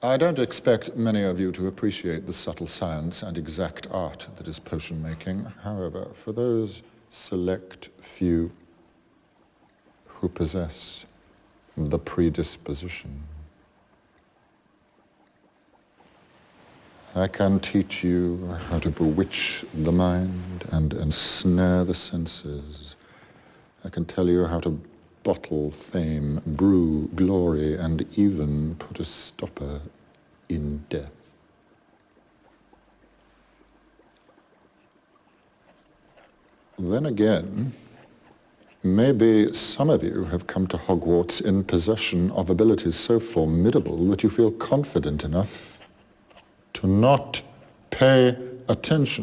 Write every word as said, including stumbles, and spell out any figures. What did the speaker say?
I don't expect many of you to appreciate the subtle science and exact art that is potion making. However, for those select few who possess the predisposition, I can teach you how to bewitch the mind and ensnare the senses. I can tell you how to bottle fame, brew glory, and even put a stopper in death. Then again, maybe some of you have come to Hogwarts in possession of abilities so formidable that you feel confident enough to not pay attention